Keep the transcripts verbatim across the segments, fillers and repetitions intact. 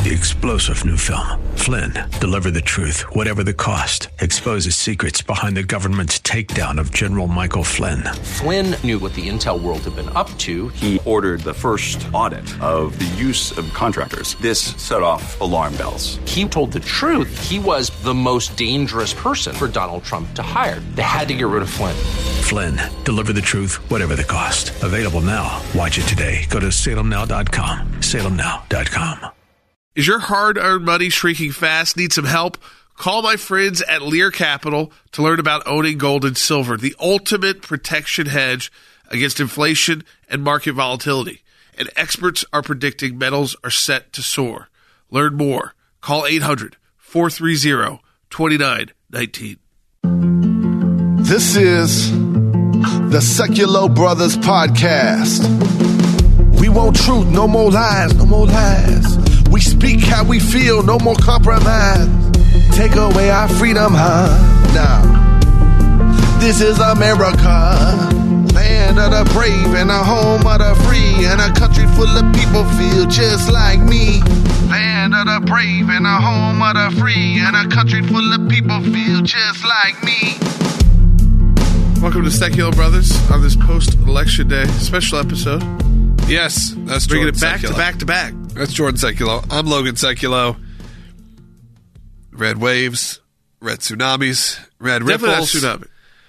the explosive new film, Flynn, deliver the truth, whatever the cost. Exposes secrets behind the government's takedown of General Michael Flynn. Flynn knew what the intel world had been up to. He ordered the first audit of the use of contractors. This set off alarm bells. He told the truth. He was the most dangerous person for Donald Trump to hire. They had to get rid of Flynn. Flynn, deliver the truth, whatever the cost. Available now. Watch it today. Go to salem now dot com. salem now dot com. Is your hard-earned money shrinking fast? Need some help? Call my friends at Lear Capital to learn about owning gold and silver, the ultimate protection hedge against inflation and market volatility. And experts are predicting metals are set to soar. Learn more. Call eight hundred, four three zero, two nine one nine. This is the Secular Brothers Podcast. We want truth, no more lies, no more lies. We speak how we feel, no more compromise. Take away our freedom, huh? Now, this is America, land of the brave and a home of the free, and a country full of people feel just like me. Land of the brave and a home of the free, and a country full of people feel just like me. Welcome to Secular Brothers on this post-election day special episode. Yes, that's bringing Jordan it back Seculo. to back to back. That's Jordan Seculo. I'm Logan Seculo. Red waves, red tsunamis, red Definitely ripples. not tsunami.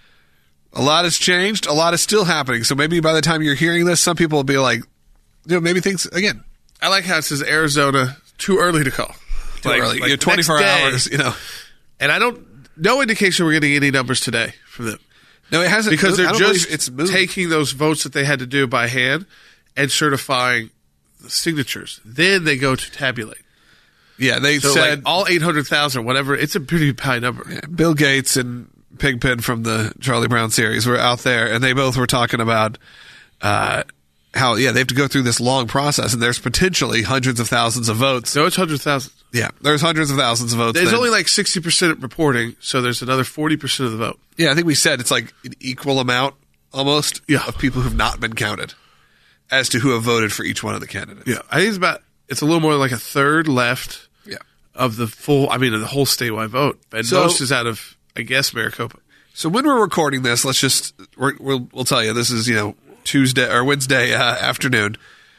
A lot has changed. A lot is still happening. So maybe by the time you're hearing this, some people will be like, you know, maybe things again. I like how it says Arizona too early to call. Too like, early. like You know, twenty-four next day. hours. You know, and I don't. No indication we're getting any numbers today from them. no, it hasn't Because moved. I they're don't just believe it's moved. taking those votes that they had to do by hand and certifying the signatures. Then they go to tabulate. Yeah, they So said like all eight hundred thousand, whatever, it's a pretty high number. yeah, Bill Gates and Pigpen from the Charlie Brown series were out there, and they both were talking about uh, how, yeah, they have to go through this long process, and there's potentially hundreds of thousands of votes. No, it's one hundred thousand. Yeah, there's hundreds of thousands of votes. There's then. only like sixty percent reporting, so there's another forty percent of the vote. Yeah, I think we said it's like an equal amount almost Yeah. of people who've not been counted as to who have voted for each one of the candidates. Yeah, I think it's about, it's a little more like a third left Yeah. of the full, I mean, of the whole statewide vote. And So- most is out of, I guess, Maricopa. So when we're recording this, let's just we're, we'll we'll tell you this is you know Tuesday or Wednesday uh, afternoon.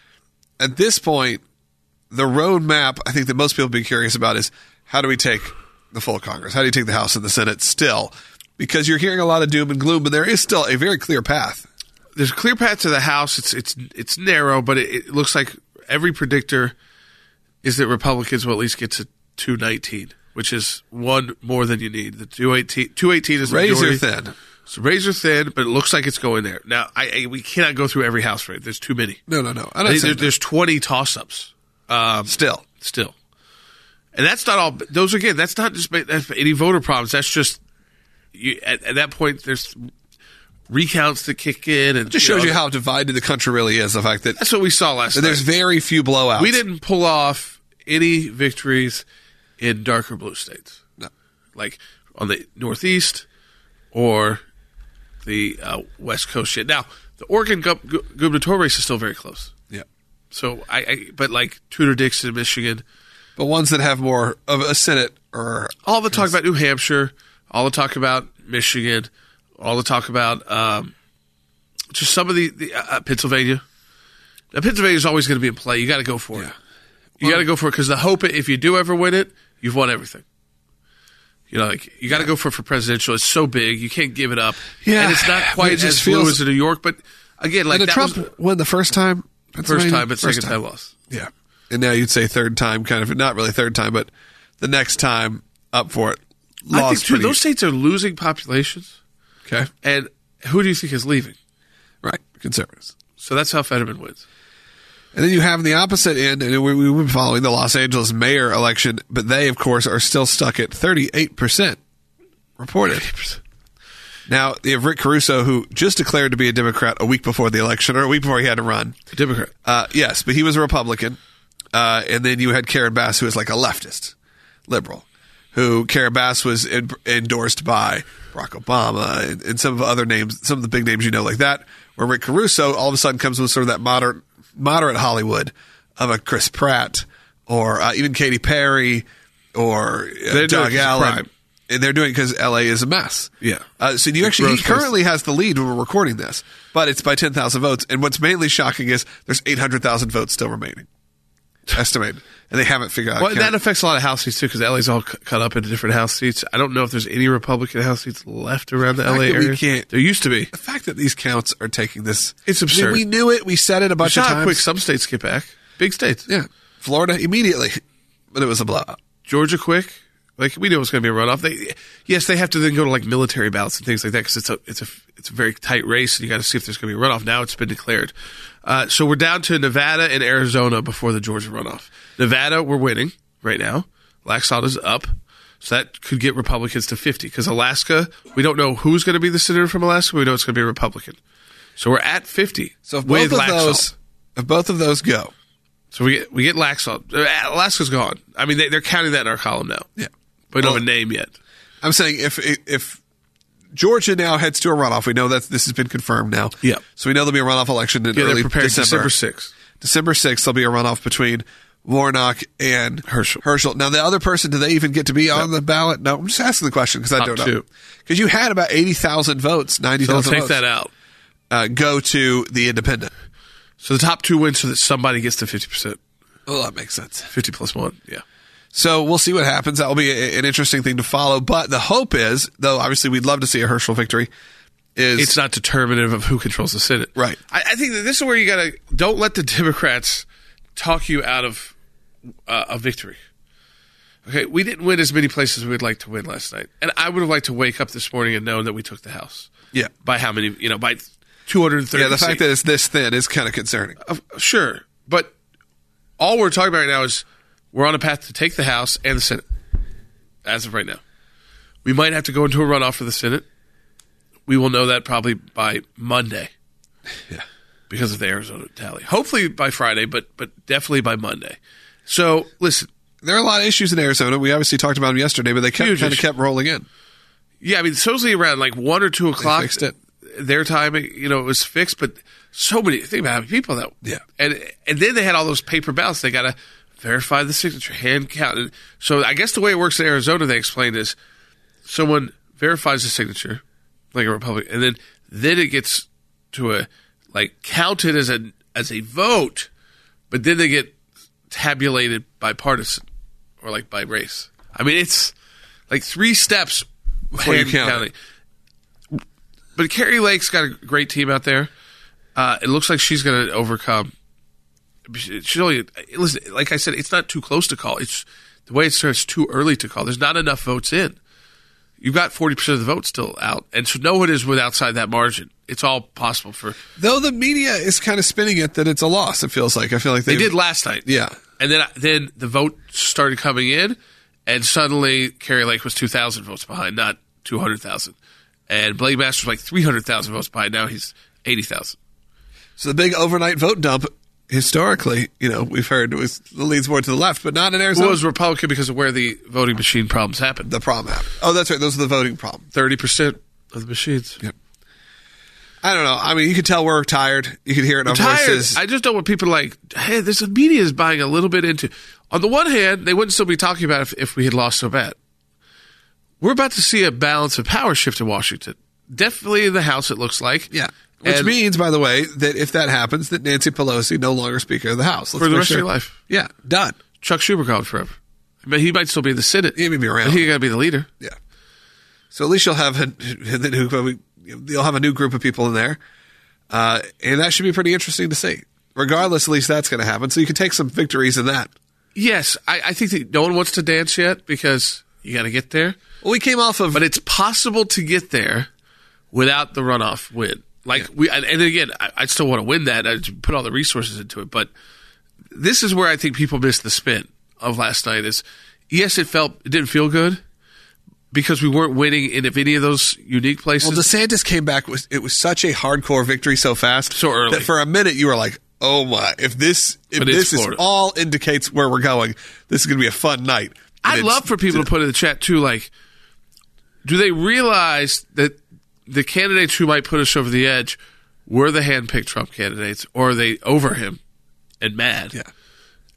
At this point, the roadmap I think that most people be curious about is how do we take the full Congress? How do you take the House and the Senate still? Because you're hearing a lot of doom and gloom, but there is still a very clear path. There's a clear path to the House. It's it's it's narrow, but it, it looks like every predictor is that Republicans will at least get to two nineteen, which is one more than you need. The two eighteen, two eighteen is the Razor majority. thin. It's razor thin, but it looks like it's going there. Now, I, I we cannot go through every House race. There's too many. No, no, no. I I don't think say there, that. there's twenty toss-ups. Um, Still. still, and that's not all. Those again, that's not just that's any voter problems. That's just you, at, at that point. There's recounts that kick in, and It just you shows know, you how divided the country really is. The fact that that's what we saw last night. there's very few blowouts. We didn't pull off any victories in darker blue states, No. like on the Northeast or the uh, West Coast shit. Now, the Oregon gu- gu- gubernatorial race is still very close. Yeah. So I, I but like Tudor Dixon, Michigan, But ones that have more of a Senate or all the talk about New Hampshire, all the talk about Michigan, all the talk about um, just some of the, the uh, Pennsylvania. Now, Pennsylvania is always going to be in play. You got to go for it. You got to go for it because the hope, if you do ever win it, you've won everything. You know, like you got to go for it for presidential. It's so big, you can't give it up. Yeah, and it's not but quite it just as blue feels- as in New York. But again, like and that Trump was won the first time. first time, but First second time loss. Yeah. And now you'd say third time, kind of, not really third time, but the next time up for it. I think Lost too. pretty- Those states are losing populations, Okay. and who do you think is leaving? Right. Conservatives. So that's how Fetterman wins. And then you have the opposite end, and we, we've been following the Los Angeles mayor election, but they, of course, are still stuck at thirty-eight percent reported. Now, you have Rick Caruso, who just declared to be a Democrat a week before the election, or a week before he had to run. A Democrat. Uh, yes, but he was a Republican. Uh, and then you had Karen Bass, who was like a leftist, liberal, who Karen Bass was en- endorsed by Barack Obama and, and some of the other names, some of the big names you know like that, where Rick Caruso all of a sudden comes with sort of that moderate, moderate Hollywood of a Chris Pratt or uh, even Katy Perry or uh, Doug Allen. And they're doing it because L A is a mess. Yeah. Uh, so you actually, he currently has the lead when we're recording this, but it's by ten thousand votes. And what's mainly shocking is there's eight hundred thousand votes still remaining, estimated. And they haven't figured out. Well, that affects a lot of House seats, too, because L A's all c- cut up into different House seats. I don't know if there's any Republican House seats left around the, the L A area. Can't, there used to be. The fact that these counts are taking this. It's absurd. I mean, we knew it. We said it a bunch of times. How quick some states get back. Big states. Yeah. Florida immediately. But it was a blowout. Georgia quick. Like, we knew it was going to be a runoff. They, yes, they have to then go to, like, military ballots and things like that because it's a, it's, a, it's a very tight race, and you got to see if there's going to be a runoff. Now it's been declared. Uh, so we're down to Nevada and Arizona before the Georgia runoff. Nevada, we're winning right now. Laxalt is up. So that could get Republicans to fifty because Alaska, we don't know who's going to be the senator from Alaska. We know it's going to be a Republican. So we're at fifty. So if both, of those, if both of those go. So we get, we get Laxalt. Alaska's gone. I mean, they, they're counting that in our column now. Yeah. We don't well, have a name yet. I'm saying if if Georgia now heads to a runoff, we know that this has been confirmed now. Yeah. So we know there'll be a runoff election in yeah, early they're preparing December. December sixth. December sixth, there'll be a runoff between Warnock and Herschel. Herschel. Now, the other person, do they even get to be on no. the ballot? No, I'm just asking the question because I don't know. Because you had about eighty thousand votes, ninety thousand so votes. take that out. Uh, go to the independent. So the top two win so that somebody gets to fifty percent. Oh, that makes sense. fifty plus one, yeah. So we'll see what happens. That will be a, an interesting thing to follow. But the hope is, though obviously we'd love to see a Herschel victory, is it's not determinative of who controls the Senate. Right. I, I think that this is where you got to don't let the Democrats talk you out of uh, a victory. Okay, we didn't win as many places as we'd like to win last night, and I would have liked to wake up this morning and known that we took the House. Yeah. By how many? You know, by two hundred thirty. Yeah, the fact seats. that it's this thin is kind of concerning. Uh, sure, but all we're talking about right now is we're on a path to take the House and the Senate as of right now. We might have to go into a runoff for the Senate. We will know that probably by Monday. Yeah. Because of the Arizona tally. Hopefully by Friday, but but definitely by Monday. So, listen. There are a lot of issues in Arizona. We obviously talked about them yesterday, but they kept, kind of kept rolling in. Yeah, I mean, supposedly around like one or two o'clock. They fixed it. Their time, you know, it was fixed, but so many, think about how many people that. Yeah. And, and then they had all those paper ballots. They got to verify the signature, hand count. And so I guess the way it works in Arizona, they explained, is someone verifies the signature, like a Republican, and then then it gets to a like counted as a as a vote, but then they get tabulated by partisan or like by race. I mean, it's like three steps before you count counting. But Carrie Lake's got a great team out there. Uh, it looks like she's going to overcome. She's only listen. Like I said, it's not too close to call. It's the way it starts too early to call. There's not enough votes in. You've got forty percent of the vote still out, and so no one is with outside that margin. It's all possible for. Though the media is kind of spinning it that it's a loss. It feels like I feel like they did last night. Yeah, and then then the vote started coming in, and suddenly Carrie Lake was two thousand votes behind, not two hundred thousand, and Blake Masters was like three hundred thousand votes behind. Now he's eighty thousand. So the big overnight vote dump. Historically, you know, we've heard it was leans more to the left, but not in Arizona. Well, it was Republican because of where the voting machine problems happened. The problem happened. Oh, that's right. Those are the voting problems. thirty percent of the machines. Yep. I don't know. I mean, you could tell we're tired. You could hear it in our voices. I just don't want people like, hey, this media is buying a little bit into. On the one hand, they wouldn't still be talking about it if, if we had lost so bad. We're about to see a balance of power shift in Washington. Definitely in the House, it looks like. Yeah. Which and means, by the way, that if that happens, that Nancy Pelosi no longer Speaker of the House. Let's for the rest sure. of your life. Yeah, done. Chuck Schumer gone forever. I mean, he might still be in the Senate. He may be around. He got to be the leader. Yeah. So at least you'll have a, you'll have a new group of people in there, uh, and that should be pretty interesting to see. Regardless, at least that's going to happen. So you can take some victories in that. Yes, I, I think that no one wants to dance yet because you got to get there. Well, we came off of, but it's possible to get there without the runoff win. Like yeah. we, and again, I, I still want to win that. I put all the resources into it, but this is where I think people missed the spin of last night. Is yes, it felt it didn't feel good because we weren't winning in any of those unique places. Well, DeSantis came back with it was such a hardcore victory so fast, so early that for a minute you were like, "Oh my! If this if but this is all indicates where we're going, this is going to be a fun night." And I'd love for people to put in the chat too, like, do they realize that the candidates who might put us over the edge were the hand-picked Trump candidates, or are they over him and mad? Yeah.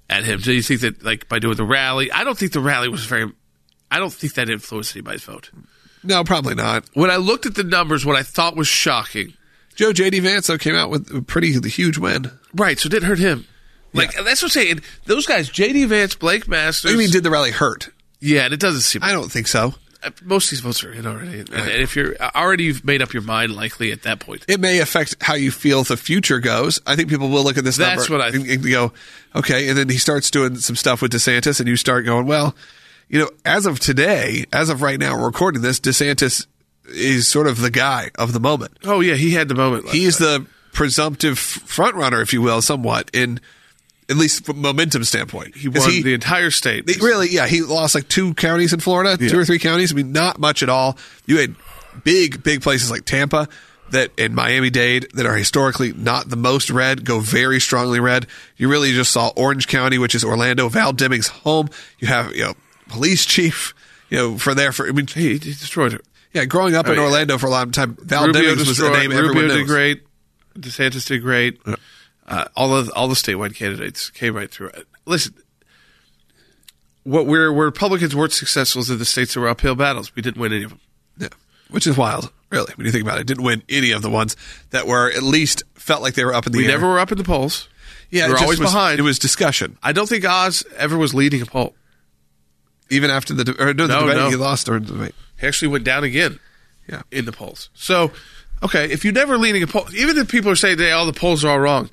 at him. Do you think that, like, by doing the rally, I don't think the rally was very, I don't think that influenced anybody's vote. No, probably not. When I looked at the numbers, what I thought was shocking. Joe J D Vance, though, came out with a pretty huge win. Right, so it didn't hurt him. Like, Yeah. that's what I'm saying. Those guys, J D Vance, Blake Masters. I mean, did the rally hurt? Yeah, and it doesn't seem. I don't think so. Most of these votes are in already. And, and if you're already, you've made up your mind likely at that point. It may affect how you feel the future goes. I think people will look at this That's number what I and, and go, okay, and then he starts doing some stuff with DeSantis, and you start going, well, you know, as of today, as of right now, we're recording this, DeSantis is sort of the guy of the moment. Oh, yeah, he had the moment. last He's night. the presumptive front runner, if you will, somewhat, in at least from momentum standpoint. He 'Cause won the entire state. He really, yeah, he lost like two counties in Florida, Yeah. two or three counties. I mean, not much at all. You had big, big places like Tampa that and Miami-Dade that are historically not the most red, go very strongly red. You really just saw Orange County, which is Orlando, Val Deming's home. You have, you know, police chief, you know, for there for, I mean, he, he destroyed it. yeah, growing up I in mean, Orlando for a long time, Val Rubio Demings was the destroyed. name everyone Rubio knew. did great. DeSantis did great. Uh, all of all the statewide candidates came right through it. Listen, what where where Republicans weren't successful is in the states that were uphill battles. We didn't win any of them. Yeah, which is wild, really, when you think about it. Didn't win any of the ones that were at least felt like they were up in the We air. never were up in the polls. yeah, we it were just always was- behind. It was discussion. I don't think Oz ever was leading a poll. Even after the, de- or no, the No, debate, no. he lost during the debate. He actually went down again. Yeah. In the polls. So, okay, if you're never leading a poll, even if people are saying that all the polls are all wrong,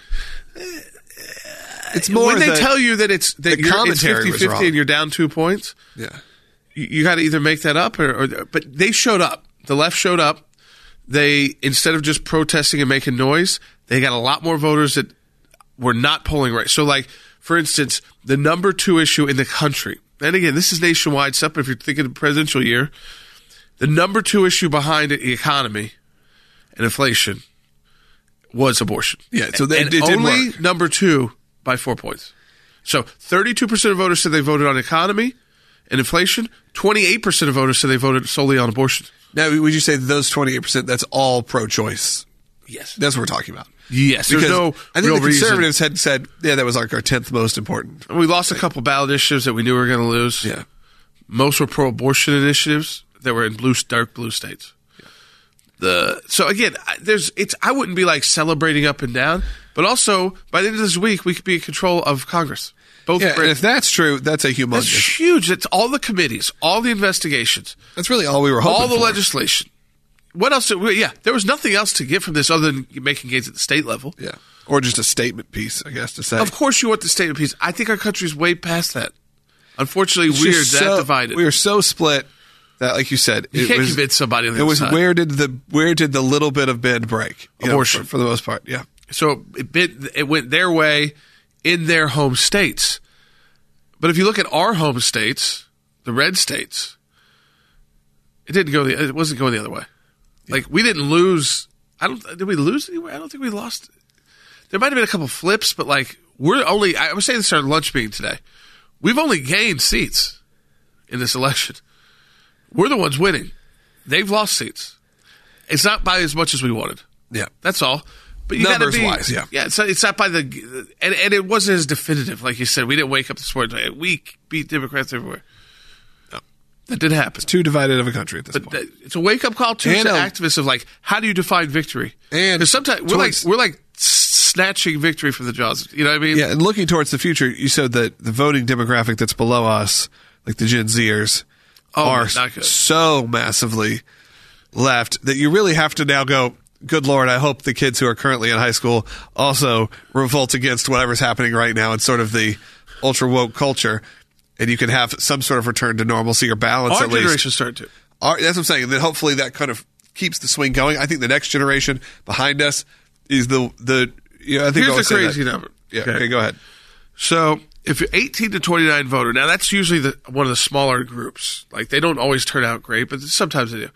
It's more when they the- tell you that it's that the you're, it's commentary was fifty-fifty wrong. and you're down two points, Yeah. you, you got to either make that up or, or. But they showed up. The left showed up. They, instead of just protesting and making noise, they got a lot more voters that were not polling right. So, like, for instance, the number two issue in the country, and again, this is nationwide stuff, but if you're thinking of presidential year, the number two issue behind the economy and inflation was abortion. Yeah, so they- and it did only work. number two by four points. So thirty-two percent of voters said they voted on economy and inflation. twenty-eight percent of voters said they voted solely on abortion. Now, would you say that those twenty-eight percent, that's all pro-choice? Yes. That's what we're talking about. Yes. There's Because no I think real the reason. conservatives had said, yeah, that was like our tenth most important. We lost a couple ballot initiatives that we knew we were going to lose. Yeah. Most were pro-abortion initiatives that were in blue, dark blue states. The so again, I- there's it's. I wouldn't be like celebrating up and down, but also by the end of this week, we could be in control of Congress. Both. Yeah, and branches. if that's true, that's a humongous. That's huge. It's all the committees, all the investigations, That's really all we were hoping all the for. legislation. What else? Did we, yeah, there was nothing else to get from this other than making gains at the state level. Yeah. Or just a statement piece, I guess, to say. Of course, you want the statement piece. I think our country's way past that. Unfortunately, It's we're just that so- divided. We are so split that, like you said, You it can't was, convince somebody on the It other was side. where did the where did the little bit of bend break? You know, Abortion. for, for the most part, yeah. So it, bit, it went their way in their home states. But if you look at our home states, the red states, it didn't go. The, it wasn't going the other way. Like we didn't lose. I don't. Did we lose anywhere? I don't think we lost. There might have been a couple flips, but like we're only. I was saying this at our lunch meeting today. We've only gained seats in this election. We're the ones winning. They've lost seats. It's not by as much as we wanted. Yeah. That's all. But you gotta Numbers be, wise, yeah. Yeah, it's not, it's not by the, and, and it wasn't as definitive. Like you said, we didn't wake up this morning and say, we beat Democrats everywhere. No, that didn't happen. Too divided of a country at this But point. that, it's a wake up call too And to a- activists of like, how do you define victory? And because sometimes we're like towards- we're like snatching victory from the jaws. You know what I mean? Yeah, and looking towards the future, you said that the voting demographic that's below us, like the Gen Zers, Oh, are not good. so massively left that you really have to now go, good Lord, I hope the kids who are currently in high school also revolt against whatever's happening right now in sort of the ultra woke culture, and you can have some sort of return to normalcy or balance Our at least. generation started to. Our, that's what I'm saying. And then hopefully that kind of keeps the swing going. I think the next generation behind us is the the. You know, I think I Here's always the say crazy that. number. Yeah. Okay. Go ahead. So if you're eighteen to twenty-nine voter, now that's usually the one of the smaller groups. Like they don't always turn out great, but sometimes they do.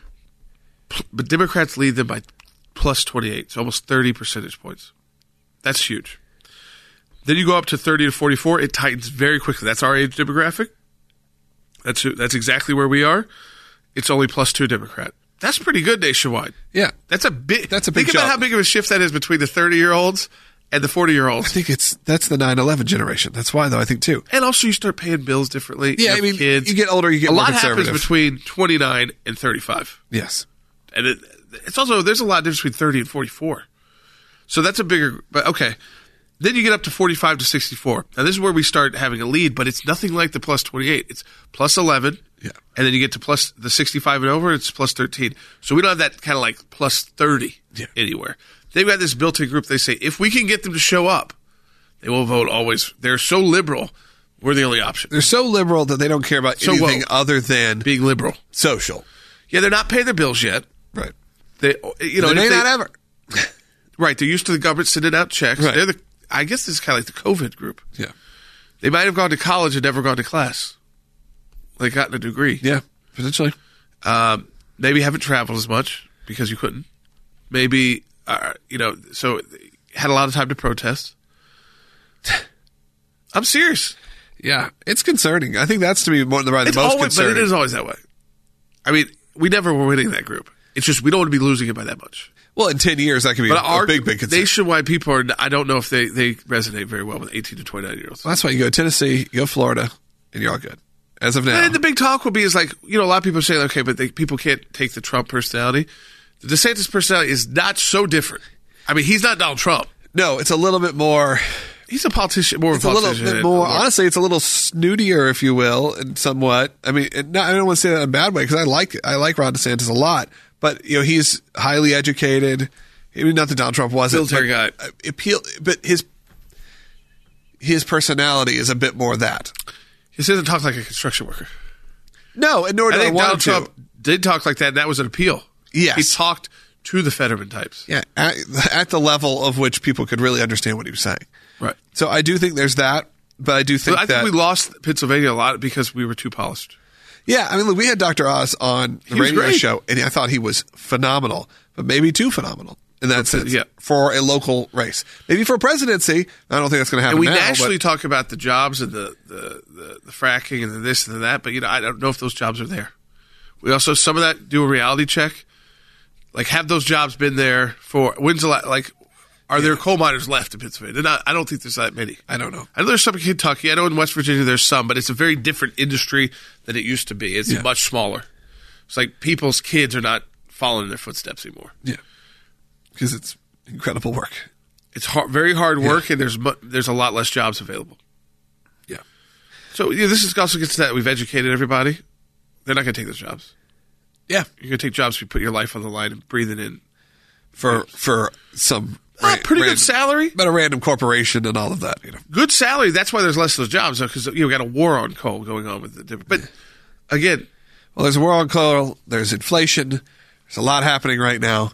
But Democrats lead them by plus twenty-eight, so almost thirty percentage points. That's huge. Then you go up to thirty to forty-four, it tightens very quickly. That's our age demographic. That's who, that's exactly where we are. It's only plus two Democrat. That's pretty good nationwide. Yeah. That's a big. That's a big Think about jump. how big of a shift that is between the thirty-year-olds and the forty-year-olds. I think it's that's the nine eleven generation. That's why, though, I think, too. And also you start paying bills differently. Yeah, you I have mean, kids. you get older, you get a more lot conservative. happens between twenty-nine and thirty-five. Yes. And it, it's also, there's a lot of difference between thirty and forty-four. So that's a bigger, but okay. Then you get up to forty-five to sixty-four. Now this is where we start having a lead, but it's nothing like the plus twenty-eight. It's plus eleven. Yeah. And then you get to plus the sixty-five and over, it's plus thirteen. So we don't have that kind of like plus thirty yeah. anywhere. They've got this built-in group. They say, if we can get them to show up, they will vote always. They're so liberal, we're the only option. They're so liberal that they don't care about So anything woke. other than Being liberal. social. Yeah, they're not paying their bills yet. Right. They, you know, They and may if they- not ever. Right, they're used to the government sending out checks. Right. They're the, I guess this is kind of like the COVID group. Yeah. They might have gone to college and never gone to class. They gotten a degree. Yeah, potentially. Um, maybe haven't traveled as much because you couldn't. Maybe, uh, you know, so had a lot of time to protest. I'm serious. Yeah, it's concerning. I think that's to me more the right, the It's most always, but concerning. it is always that way. I mean, we never were winning that group. It's just we don't want to be losing it by that much. Well, in ten years, that could be But a, our a big, big concern. nationwide people are. I don't know if they, they resonate very well with eighteen to twenty-nine year olds. Well, that's why you go to Tennessee, you go to Florida, and you're all good. As of now. And the big talk will be is like, you know, a lot of people say, okay, but they, people can't take the Trump personality. The DeSantis personality is not so different. I mean, he's not Donald Trump. No, it's a little bit more. He's a politician, more It's of a a little politician. bit more. Honestly, it's a little snootier, if you will, and somewhat. I mean, and not, I don't want to say that in a bad way because I like I like Ron DeSantis a lot, but you know, he's highly educated. I mean, not that Donald Trump wasn't. Military but, guy. uh, Appeal, but his his personality is a bit more that. He doesn't talk like a construction worker. No, and nor I do I, think want Donald to. Trump did talk like that, and that was an appeal. Yes. He talked to the Fetterman types. Yeah, at, at the level of which people could really understand what he was saying. Right. So I do think there's that, but I do think But I that think we lost Pennsylvania a lot because we were too polished. yeah, I mean, look, we had Doctor Oz on the He was radio great. show, and I thought he was phenomenal, but maybe too phenomenal in that sense. yeah. For a local race, maybe for presidency. I don't think that's going to happen. And we now, naturally but talk about the jobs and the, the, the, the fracking and the this and the that, but you know, I don't know if those jobs are there. We also, some of that, do a reality check. Like, have those jobs been there for, when's the last, like, are there coal miners left in Pennsylvania? They're not, I don't think there's that many. I don't know. I know there's some in Kentucky. I know in West Virginia there's some, but it's a very different industry than it used to be. It's Yeah. much smaller. It's like people's kids are not following in their footsteps anymore. Yeah, because it's incredible work. It's hard, very hard work, and there's mu- there's a lot less jobs available. Yeah, So yeah, this is also gets to that. We've educated everybody. They're not going to take those jobs. yeah, You're going to take jobs where you put your life on the line and breathe it in. for for some Ah, ra- pretty ran- good salary. but a random corporation and all of that. You know, Good salary. That's why there's less of those jobs, because you know, we got a war on coal going on with the. But again, well, there's a war on coal. There's inflation. There's a lot happening right now,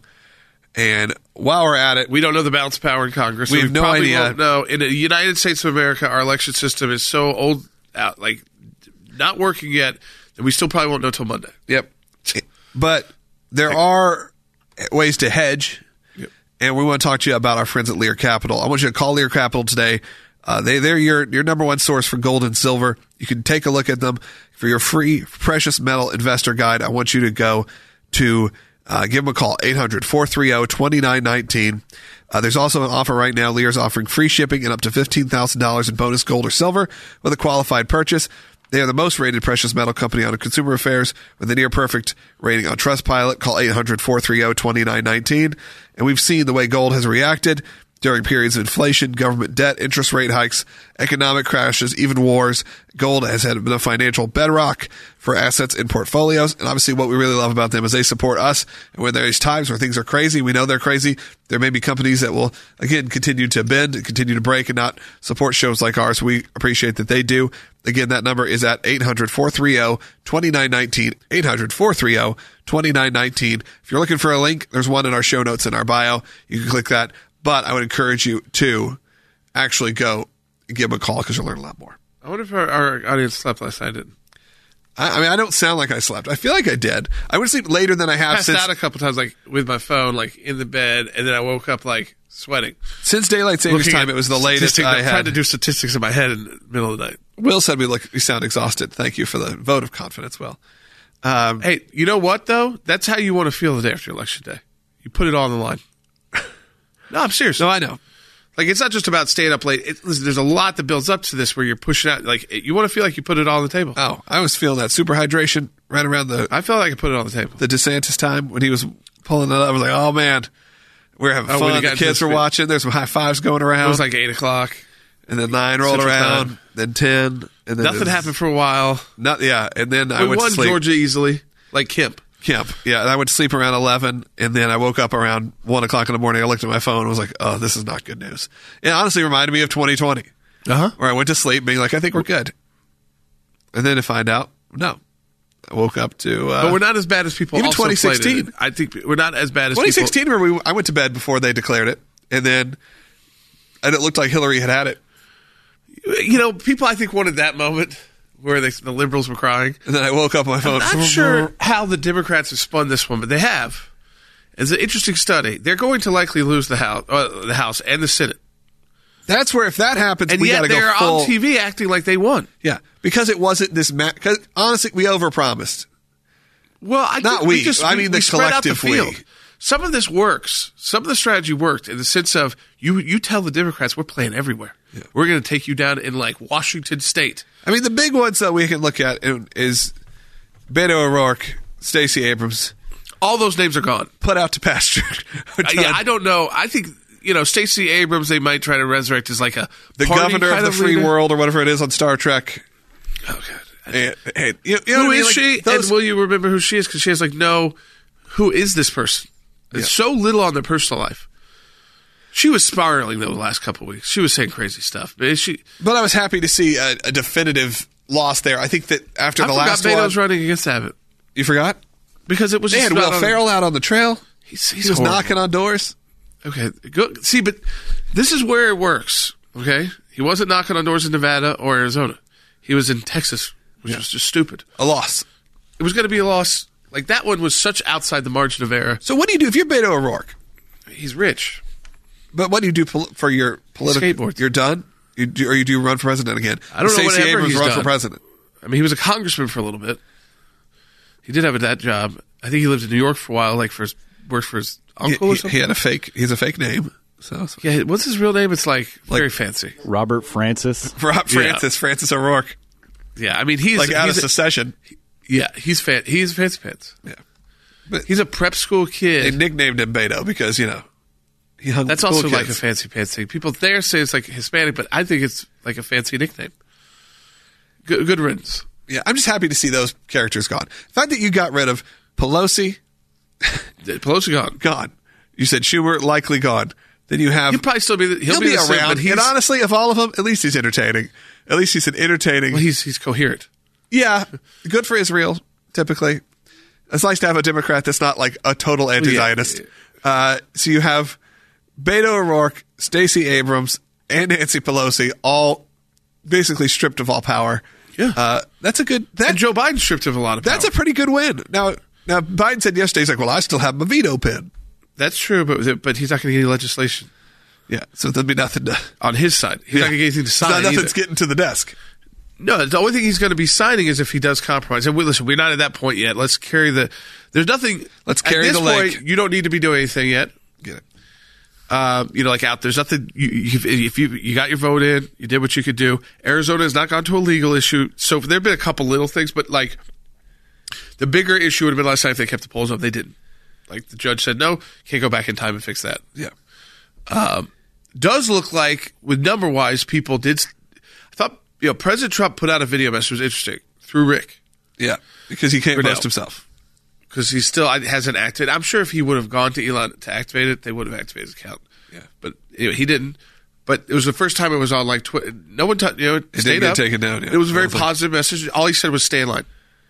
and while we're at it, we don't know the balance of power in Congress. So We have no probably idea. won't know. In the United States of America, our election system is so old, out like not working yet, that we still probably won't know till Monday. Yep. But there are ways to hedge, Yep. and we want to talk to you about our friends at Lear Capital. I want you to call Lear Capital today. Uh, they, they're your, your number one source for gold and silver. You can take a look at them. For your free precious metal investor guide, I want you to go to uh, give them a call, eight hundred, four three zero, two nine one nine. Uh, there's also an offer right now. Lear's offering free shipping and up to fifteen thousand dollars in bonus gold or silver with a qualified purchase. They are the most rated precious metal company on Consumer Affairs with a near perfect rating on Trustpilot. Call eight hundred, four three zero, two nine one nine. And we've seen the way gold has reacted during periods of inflation, government debt, interest rate hikes, economic crashes, even wars. Gold has had been a financial bedrock for assets in portfolios. And obviously what we really love about them is they support us. And when there's times where things are crazy, we know they're crazy. There may be companies that will, again, continue to bend and continue to break and not support shows like ours. We appreciate that they do. Again, that number is at eight hundred, four three zero, two nine one nine, eight hundred, four three zero, two nine one nine. If you're looking for a link, there's one in our show notes in our bio. You can click that. But I would encourage you to actually go and give them a call because you'll learn a lot more. I wonder if our, our audience slept last night. I didn't. I, I mean, I don't sound like I slept. I feel like I did. I would sleep later than I have Passed since out a couple times, like with my phone, like in the bed, and then I woke up like sweating. since daylight savings Looking time. at It was the latest statistics. I I'm trying had. to do statistics in my head in the middle of the night. Will said we look, we sound exhausted. Thank you for the vote of confidence, Will. Um, Hey, you know what though? That's how you want to feel the day after election day. You put it all on the line. No, I'm serious. no, I know. Like, it's not just about staying up late. It, listen, there's a lot that builds up to this where you're pushing out. Like, you want to feel like you put it all on the table. Oh, I was feeling that super hydration right around the I felt like I put it on the table. the DeSantis time when he was pulling it up. I was like, oh, man, we're having Oh, when he fun. got The into kids the were speech. watching. There's some high fives going around. It was like eight o'clock. and then nine rolled Central around, Time. then ten. And then Nothing it was- happened for a while. Not, yeah, and then I We went won to sleep. Georgia easily, like Kemp. Kemp. Yeah, and I went to sleep around eleven, and then I woke up around one o'clock in the morning. I looked at my phone and was like, oh, this is not good news. It honestly reminded me of twenty twenty, Uh-huh. where I went to sleep being like, I think we're good. And then to find out, no. I woke up to... Uh, But we're not as bad as people even also twenty played it. sixteen. I think we're not as bad as twenty people. sixteen, where we, I went to bed before they declared it, and then and it looked like Hillary had had it. You know, people I think wanted that moment where they, the liberals were crying. And then I woke up on my phone. I'm not sure how the Democrats have spun this one, but they have. It's an interesting study. They're going to likely lose the House, uh, the House and the Senate. That's where, if that happens, And we got yet to they're go full. on T V acting like they won. Yeah, because it wasn't this. Ma- cause honestly, we overpromised. Well, I Not think we. we just I we- mean the we spread out the collective we. field. Some of this works. Some of the strategy worked in the sense of you. You tell the Democrats we're playing everywhere. We're going to take you down in like Washington State. I mean, the big ones that we can look at is Beto O'Rourke, Stacey Abrams, All those names are gone. put out to pasture. Are Uh, yeah, done. I don't know. I think you know Stacey Abrams. They might try to resurrect as like a the party governor kind of the free leader. world or whatever it is on Star Trek. Oh God. And, and, you, you know Who what I mean? is Like, she? those- and will you remember who she is? Because she has like no. Who is this person? It's Yeah. so little on their personal life. She was spiraling though the last couple of weeks. She was saying crazy stuff. But is she? But I was happy to see a, a definitive loss there. I think that after I the forgot last Beto's one, running against Abbott you forgot because it was they just had not Will on- Ferrell out on the trail. He's, he's He was horrible. knocking on doors. Okay, good. See, but this is where it works. Okay, he wasn't knocking on doors in Nevada or Arizona. He was in Texas, which was just stupid. A loss. It was going to be a loss. Like that one was such outside the margin of error. So what do you do if you're Beto O'Rourke? He's rich. But what do you do pol- for your political? Skateboards. You're done. You do, or you do run for president again? I don't know Stacey whatever Abrams he's run done. for president. I mean, he was a congressman for a little bit. He did have a, that job. I think he lived in New York for a while. Like for his, worked for his He, uncle or he- something. he had a fake. He's a fake name. So, so. Yeah, what's his real name? It's like, very fancy. Robert Francis. Rob Francis, Francis O'Rourke, Yeah, I mean he's like out of he's a, secession. yeah he's fan, he's fancy pants. Yeah, but He's a prep school they kid. nicknamed him Beto because you know he hung. That's with also cool like a kids. fancy pants thing. People there say it's like Hispanic, but I think it's like a fancy nickname. Good, good riddance. Yeah, I'm just happy to see those characters gone. The fact that you got rid of Pelosi, Pelosi gone. gone. You said Schumer likely gone. Then you have He'll probably still be. The, he'll, he'll, be, be, the same, around. but he's, And honestly, of all of them, at least he's entertaining. At least he's an entertaining. well, he's he's coherent. Yeah, good for Israel, typically. It's nice to have a Democrat that's not like a total anti-Zionist. Uh, so you have Beto O'Rourke, Stacey Abrams, and Nancy Pelosi all basically stripped of all power. Yeah. Uh, that's a good... That, And Joe Biden stripped of a lot of power. that's a pretty good win. Now, now Biden said yesterday, he's like, well, I still have my veto pen. That's true, but but he's not going to get any legislation Yeah, so there'll be nothing to... on his side. He's yeah. not going to get anything to It's sign. not, nothing's either. getting to the desk. No, the only thing he's going to be signing is if he does compromise. And we, listen, we're not at that point yet. Let's carry the. There's nothing. Let's carry at this the lake. point, you don't need to be doing anything yet. Get it. Um, you know, like out there's nothing. You, you, if you you got your vote in, you did what you could do. Arizona has not gone to a legal issue, so there've been a couple little things, but like the bigger issue would have been last night if they kept the polls up. They didn't. Like the judge said, no, can't go back in time and fix that. Yeah. Um, does look like with number wise, people did. I thought you know President Trump put out a video message was interesting through Rick Yeah, because he can't Grenell. boast himself. because he still hasn't activated. I'm sure if he would have gone to Elon to activate it, they would have activated his account. Yeah. But anyway, he didn't. But it was the first time it was on like Twitter. No one, t- you know, it stayed didn't get up. taken down, yeah. It was a very I was like- positive message. All he said was stay in line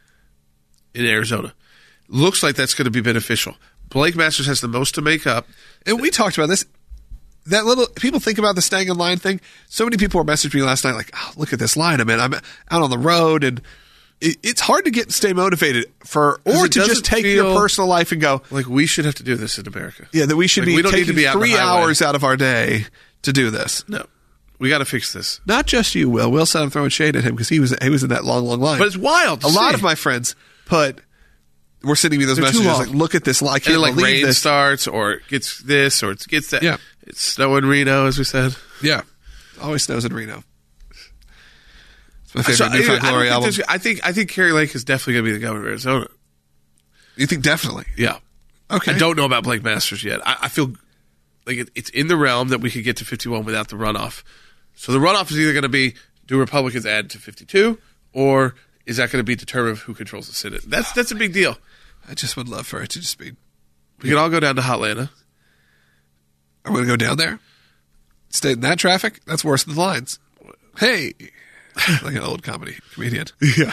in Arizona. Looks like that's going to be beneficial. Blake Masters has the most to make up. And we talked about this. That little people think about the staying in line thing. So many people were messaging me last night, like, "Oh, look at this line! I mean, I'm out on the road, and it, it's hard to get stay motivated for, or it to just doesn't take feel- your personal life and go, Like we should have to do this in America. yeah, that we should Like, be we don't need taking to be out on the three highway. hours out of our day to do this. No, we got to fix this. Not just you, Will. Will said I'm throwing shade at him because he was he was in that long, long line. But it's wild. to a lot see. of my friends put were sending me those They're too messages long. like, look at this line. I and can't then like believe rain this. starts or it gets this or it gets that. Yeah. It's snow in Reno, as we said. Yeah. Always snows in Reno. It's my favorite So, New Found I, I, Glory don't album. think there's- I think I think Carrie Lake is definitely going to be the governor of Arizona. You think definitely? Yeah. Okay. I don't know about Blake Masters yet. I, I feel like it, it's in the realm that we could get to fifty-one without the runoff. So the runoff is either going to be, do Republicans add to fifty-two, or is that going to be determined who controls the Senate? That's that's a big deal. I just would love for it to just be. We can all go down to Hotlanta. Are we going to go down there? Stay in that traffic? That's worse than the lines. Hey. Like an old comedy comedian. Yeah.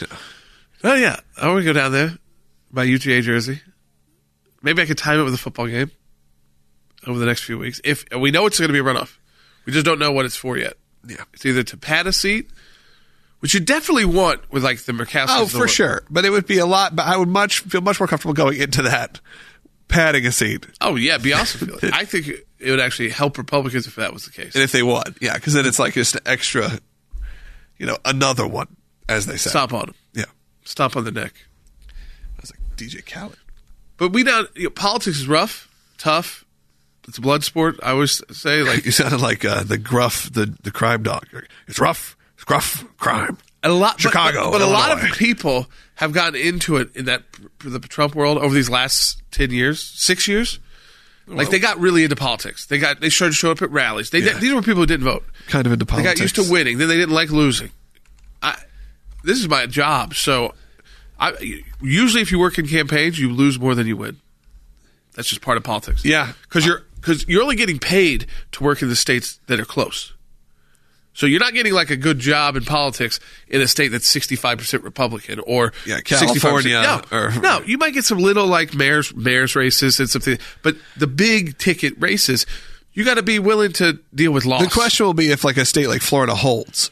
Oh, yeah. I want to go down there, buy U G A jersey. Maybe I could time it with a football game over the next few weeks. If we know it's going to be a runoff. We just don't know what it's for yet. Yeah. It's either to pad a seat, which you definitely want with like the Murkowski. Oh, for sure. But it would be a lot. But I would much feel much more comfortable going into that, padding a seat. Oh, yeah, be awesome. I think it would actually help Republicans if that was the case. And if they won. Yeah, because then it's like just an extra, you know, another one, as they say. Stop on them. Yeah. Stop on the neck. I was like, D J Khaled. But we don't, you know, politics is rough, tough. It's a blood sport. I always say, like, You sounded like uh, the gruff, the, the crime dog. It's rough. It's gruff crime. a lot, Chicago, but, but a lot of Illinois. people have gotten into it in that the Trump world over these last ten years, six years. Like they got really into politics. They got they started to show up at rallies. They Yeah. these were people who didn't vote. Kind of into They politics. got used to winning. Then they didn't like losing. I, this is my job. So, I usually if you work in campaigns, you lose more than you win. That's just part of politics. Yeah. because you're because you're only getting paid to work in the states that are close. So you're not getting like a good job in politics in a state that's sixty-five percent Republican or Yeah, sixty-five percent. California No, or- no, you might get some little like mayor's mayor's races and something, but the big ticket races, you got to be willing to deal with loss. The question will be if like a state like Florida holds.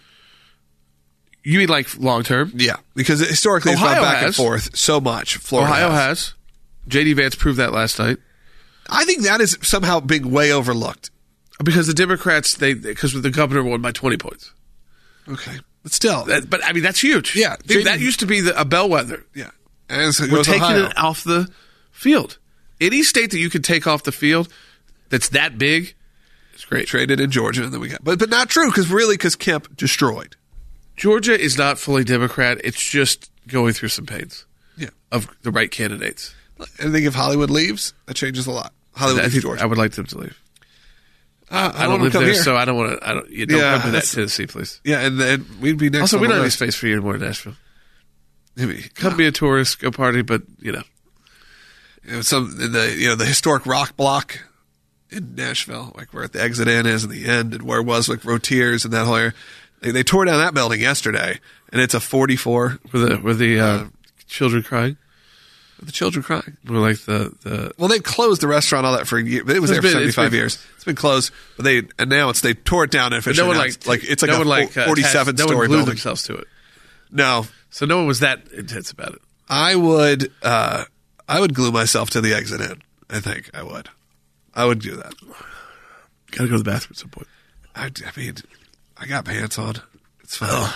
You mean like long term? Yeah, because historically it's Ohio gone back and has. forth so much. Florida Ohio has. has. J D Vance proved that last night. I think that is somehow being way overlooked. Because the Democrats, they because the governor won by twenty points. Okay, but still, That, but I mean, that's huge. Yeah, Dude, J D that used to be the, a bellwether. yeah, and so We're goes taking Ohio. it off the field. Any state that you can take off the field that's that big, it's great. Traded in Georgia, and then we got, but but not true because really because Kemp destroyed. Georgia is not fully Democrat. It's just going through some pains Yeah, of the right candidates. and I think if Hollywood leaves, that changes a lot. Hollywood I, leaves think Georgia. I would like them to leave. Uh, I don't want live to come there, here. so I don't want to. I don't. You don't Yeah, come to that that's- Tennessee, please. Yeah, and then we'd be next. Also, on we the don't have any list. space for you anymore in Nashville. Maybe Come be a tourist, go party, but you know. You know, some in the you know the historic rock block in Nashville, like where the exit in is and the end, and where it was like Rotiers and that whole area. They, they tore down that building yesterday, and it's a forty-four With the with the uh, children crying, with the children crying. or like the the Well, they closed the restaurant, all that for a year. It was It's there for been- it's seventy-five been- years. It's been closed, but they announced they tore it down and no one announced, like like it's like no a one like uh, forty-seven attached- no one story glued building. themselves to it. No, So no one was that intense about it. I would uh, I would glue myself to the exit in. I think I would. I would do that. Got to go to the bathroom at some point. I, I mean, I got pants on. It's fine.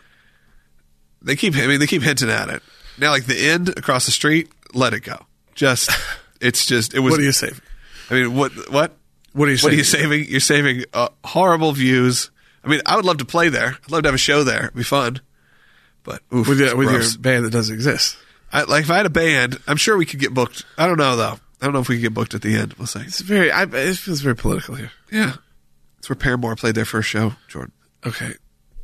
They keep. I mean, they keep hinting at it. Now, like the end across the street, let it go. Just, it's just. It was. What are you saving? I mean, what? What? What are you What are you saving? saving? You're saving uh, horrible views. I mean, I would love to play there. I'd love to have a show there. It'd be fun. But oof, With, it's your, with gross. your band that doesn't exist. I, like if I had a band, I'm sure we could get booked. I don't know though. I don't know if we could get booked at the end. We'll see. It's very. I, it feels very political here. Yeah, it's where Paramore played their first show. Jordan. Okay.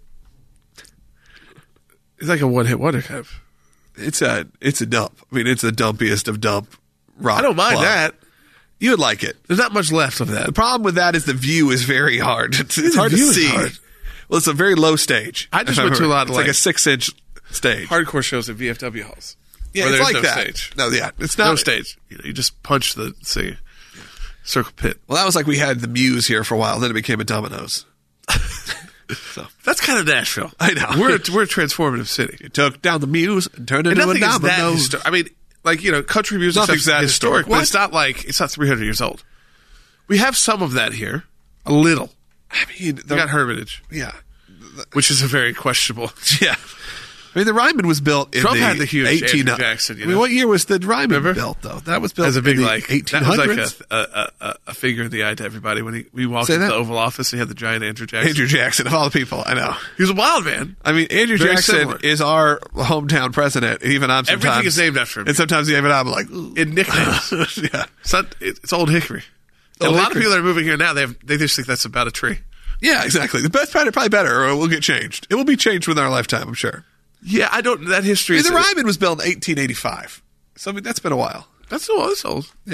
It's like a one-hit wonder kind of. It's a it's a dump. I mean, it's the dumpiest of dump rock. I don't mind club. that. You would like it. There's not much left of that. The problem with that is the view is very hard. It's, it's hard to view is see. hard. Well, it's a very low stage. I just if went to a remember. lot of, It's like, like, a six inch stage. Hardcore shows at V F W halls. Yeah, where it's there's like no that. stage. No, yeah, it's not No stage. You, know, you just punch the see, circle pit. Well, that was like we had the Muse here for a while. Then it became a Domino's. So That's kind of Nashville. I know. We're a, we're a transformative city. you took down the Muse and turned it And into a nothing is that Domino's. histo- I mean, like you know, country music Nothing's that historic, historic. but What? it's not like it's not three hundred years old. We have some of that here, a little. I mean, We the, got Hermitage, yeah, which is a very questionable. yeah. I mean, the Ryman was built in Trump the had the huge eighteen Andrew Jackson, you I mean, know? what year was the Ryman Remember? built, though? That was built As a big in the like eighteen that was hundreds. like a, a, a, a finger in the eye to everybody when he we walked Say into that? the Oval Office. He had the giant Andrew Jackson. Andrew Jackson, of all the people, I know. He was a wild man. I mean, Andrew Very Jackson similar. is our hometown president. And even I'm sometimes. Everything is named after him. And sometimes even I'm like, ooh. In nicknames. yeah. It's, not, it's Old Hickory. And Old a lot Hickory. of people that are moving here now, they have, they just think that's about a tree. Yeah, exactly. The best probably, probably better, or it will get changed. It will be changed within our lifetime, I'm sure. Yeah, I don't. That history. I mean, is the Ryman was built in eighteen eighty-five. So, I mean, that's been a while. That's old. That's old. Yeah.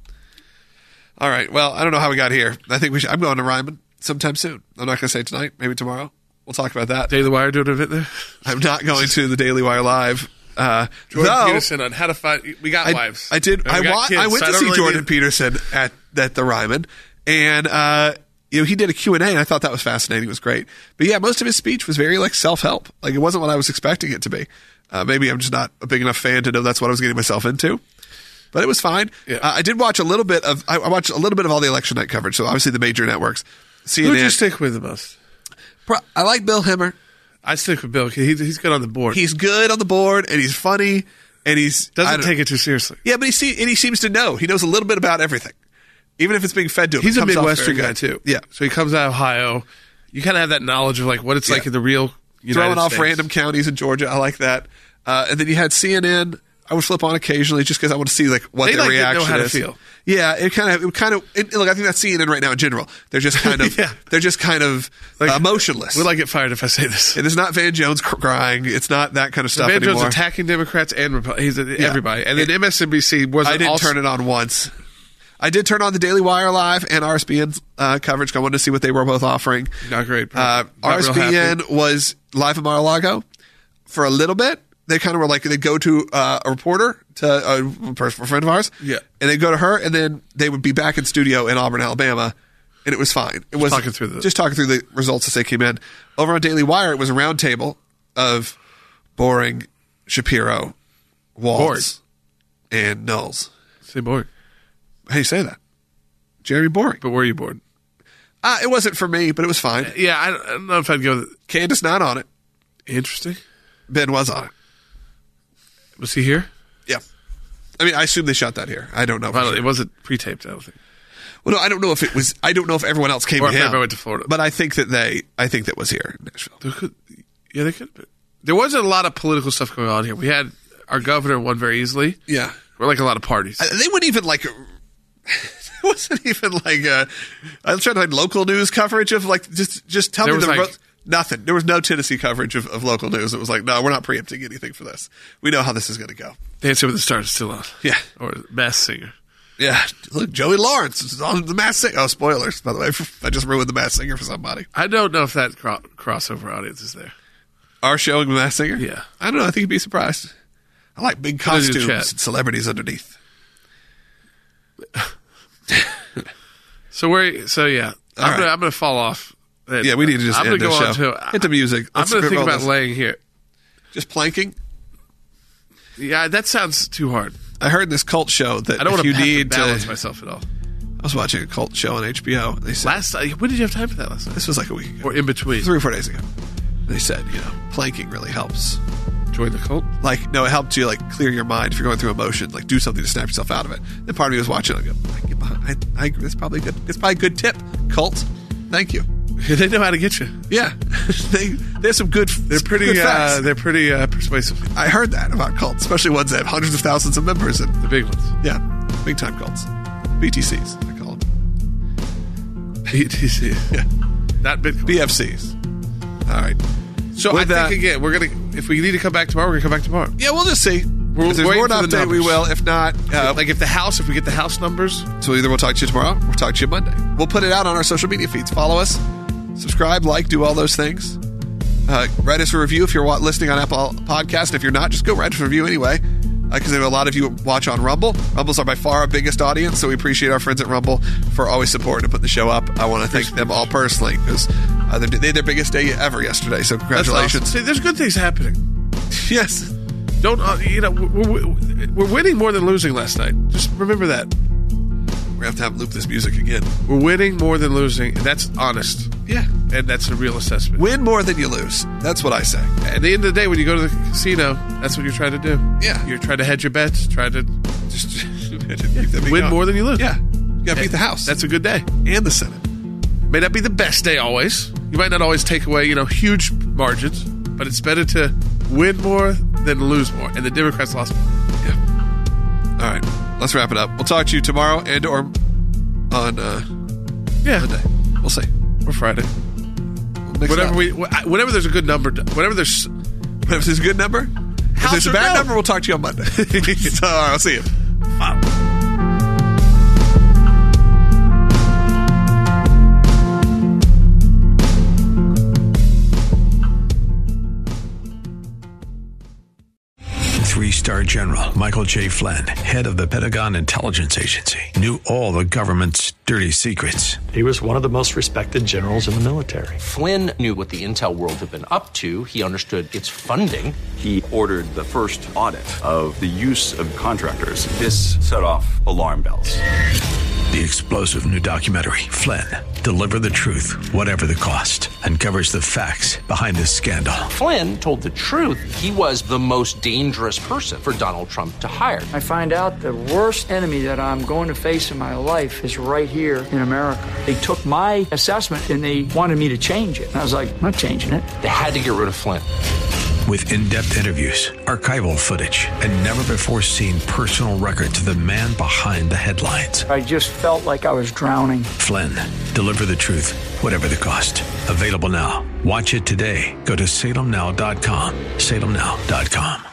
All right. Well, I don't know how we got here. I think we should. I'm going to Ryman sometime soon. I'm not going to say tonight. Maybe tomorrow. We'll talk about that. Daily Wire doing a bit there. I'm not going to the Daily Wire Live. Uh, Jordan though, Peterson on how to find. We got I, wives. I did. And I, we got wa- kids, I went so to don't see really Jordan need- Peterson at at the Ryman, and uh, you know he did a Q and A, and I thought that was fascinating. It was great. But yeah, most of his speech was very like self help. Like it wasn't what I was expecting it to be. Uh, maybe I'm just not a big enough fan to know that's what I was getting myself into. But it was fine. Yeah. Uh, I did watch a little bit of. I, I watched a little bit of all the election night coverage. So obviously the major networks, C N N. Who'd you stick with the most? Pro- I like Bill Hemmer. I stick with Bill. He, he's good on the board. He's good on the board, and he's funny, and he's I doesn't don't- take it too seriously. Yeah, but he see, and he seems to know. He knows a little bit about everything, even if it's being fed to him. He's It a comes off Midwestern very guy good. too. Yeah, So he comes out of Ohio. You kind of have that knowledge of like what it's like Yeah. in the real United throwing off States. random counties in Georgia. I like that. Uh, and then you had C N N. I would flip on occasionally just because I want to see like what They, their like, didn't know reaction how to is. feel. Yeah, it kind of, it kind of. It, look, I think that's C N N right now in general. They're just kind of, Yeah. they're just kind of Like, uh, motionless. Will I get fired if I say this? It is not Van Jones cr- crying. It's not that kind of stuff Van Jones anymore. attacking Democrats and Republicans. He's a, everybody. And then M S N B C was I didn't also, turn it on once. I did turn on the Daily Wire Live and R S B N uh, coverage. I wanted to see what they were both offering. Not great. Uh, Not real R S B N happy. was live in Mar-a-Lago for a little bit. They kind of were like, they'd go to uh, a reporter, to a, person, a friend of ours. Yeah. And they'd go to her, and then they would be back in studio in Auburn, Alabama. And it was fine. It was talking through the- just talking through the results as they came in. Over on Daily Wire, it was a round table of Boring, Shapiro, Waltz, and Knowles. Say bored. How do you say that? Jeremy Boring. But were you bored? Uh, it wasn't for me, but it was fine. Yeah, I don't, I don't know if I'd go with Candace not on it. interesting. Ben was on it. Was he here? Yeah. I mean, I assume they shot that here. I don't know. for Well, sure. it wasn't pre-taped, I don't think. Well, no, I don't know if it was. I don't know if everyone else came Or to if him. everyone went to Florida. But I think that they. I think that was here in Nashville. There could, yeah, they could have been. There wasn't a lot of political stuff going on here. We had our governor won very easily. Yeah. We're like a lot of parties. I- They wouldn't even like. It wasn't even like. Uh, I was trying to find local news coverage of like just just tell There me was the like- ro- nothing. There was no Tennessee coverage of, of local news. It was like, no, we're not preempting anything for this. We know how this is going to go. Dancing with the Stars is still on. Yeah. Or Masked Singer. Yeah, look, Joey Lawrence is on the Masked Singer. Oh, spoilers, by the way. I just ruined the Masked Singer for somebody. I don't know if that cro- crossover audience is there. Our showing the Masked Singer? Yeah. I don't know. I think you'd be surprised. I like big Put it in the costumes chat. and celebrities underneath. So where? So yeah, I'm All gonna right. I'm gonna fall off. Yeah, we need to just I'm end gonna this go on show. to Hit the music. I'm Let's gonna think roll about this. laying here. Just planking. Yeah, that sounds too hard. I heard this cult show that I don't if want you to have to need balance to. myself at all. I was watching a cult show on H B O. They said Last uh, when did you have time for that last night? this was like a week ago, Or in between? three or four days ago. They said, you know, planking really helps. Join the cult. Like, no, it helped you like clear your mind if you're going through emotion. Like, do something to snap yourself out of it. Then part of me was watching. I go, I can get behind. I, I agree. It's probably good. It's probably a good tip. Cult. Thank you. They know how to get you. Yeah, they there's some good. They're pretty. Good Uh, facts. they're pretty uh, persuasive. I heard that about cults, especially ones that have hundreds of thousands of members. And The big ones. yeah, big time cults, B T Cs. I call them B T C. Yeah. Not Bitcoin. B F Cs. All right. So With I that- think again, we're gonna. If we need to come back tomorrow, we're gonna come back tomorrow. Yeah, we'll just see. We're if there's waiting more to for the update, we numbers. will. If not, uh, Like if the house, if we get the house numbers, so either we'll talk to you tomorrow, or we'll talk to you Monday. We'll put it out on our social media feeds. Follow us, subscribe, like, do all those things. Uh, write us a review if you're wa- listening on Apple Podcast. If you're not, just go write us a review anyway, because uh, there are a lot of you watch on Rumble. Rumbles are by far our biggest audience, so we appreciate our friends at Rumble for always supporting and putting the show up. I want to thank them all personally, because uh, they they had their biggest day ever yesterday, so that's congratulations. awesome. See, there's good things happening. Yes. Don't uh, you know? We're, we're, we're winning more than losing last night. Just remember that. We're going to have to have loop this music again. We're winning more than losing. And that's honest. Yeah. And that's a real assessment. Win more than you lose. That's what I say. At the end of the day, when you go to the casino, that's what you're trying to do. Yeah. You're trying to hedge your bets, try to Just yeah, win more than you lose. Yeah. You got to beat the House. That's a good day. And the Senate. May not be the best day always. You might not always take away, you know, huge margins, but it's better to win more than lose more. And the Democrats lost more. Yeah. All right. Let's wrap it up. We'll talk to you tomorrow and or on uh, yeah. Monday. We'll see. Or Friday. We'll whatever we, whenever there's a good number, whenever there's, whenever there's a good number, if there's a bad no. number, we'll talk to you on Monday. So, all right, I'll see you. Wow. Three-star General Michael J. Flynn, head of the Pentagon Intelligence Agency, knew all the government's dirty secrets. He was one of the most respected generals in the military. Flynn knew what the intel world had been up to. He understood its funding. He ordered the first audit of the use of contractors. This set off alarm bells. The explosive new documentary, Flynn, Deliver the Truth, Whatever the Cost, uncovers the facts behind this scandal. Flynn told the truth. He was the most dangerous person for Donald Trump to hire. I find out the worst enemy that I'm going to face in my life is right here in America. They took my assessment and they wanted me to change it. And I was like, I'm not changing it. They had to get rid of Flynn. With in-depth interviews, archival footage, and never-before-seen personal records of the man behind the headlines. I just felt like I was drowning. Flynn, Deliver the Truth, Whatever the Cost. Available now. Watch it today. Go to salem now dot com. salem now dot com.